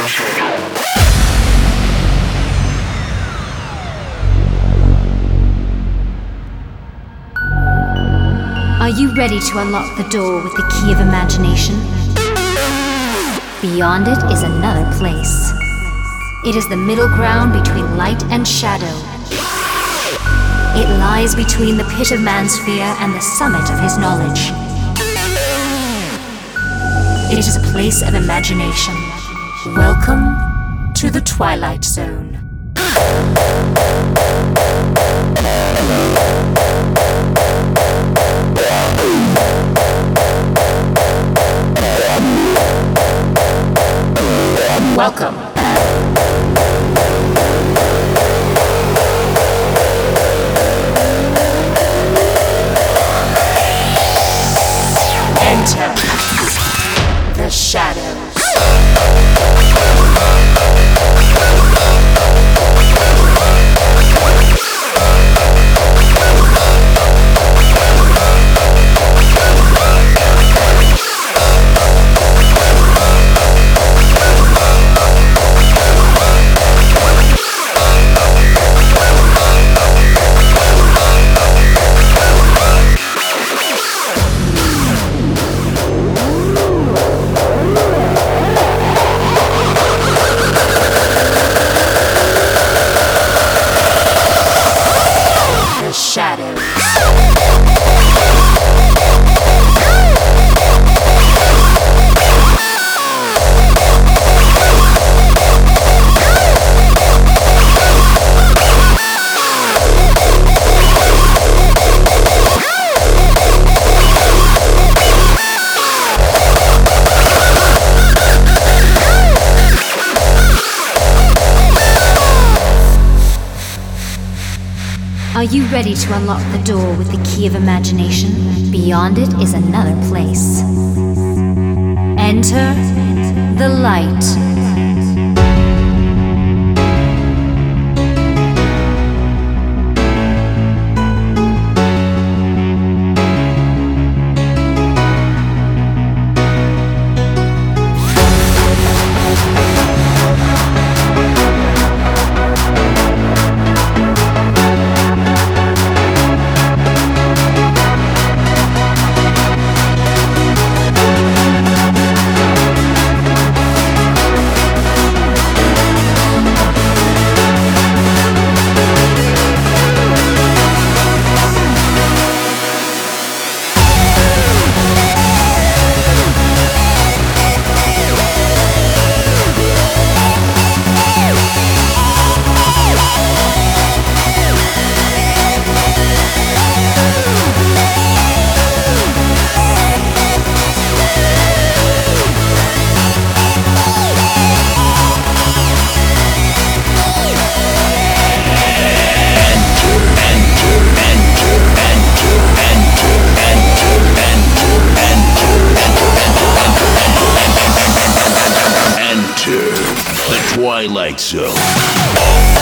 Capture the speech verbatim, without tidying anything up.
Are you ready to unlock the door with the key of imagination? Beyond it is another place. It is the middle ground between light and shadow. It lies between the pit of man's fear and the summit of his knowledge. It is a place of imagination. Welcome to the Twilight Zone. Welcome. Enter the shadows. Are you ready to unlock the door with the key of imagination? Beyond it is another place. Enter the light. Twilight Zone.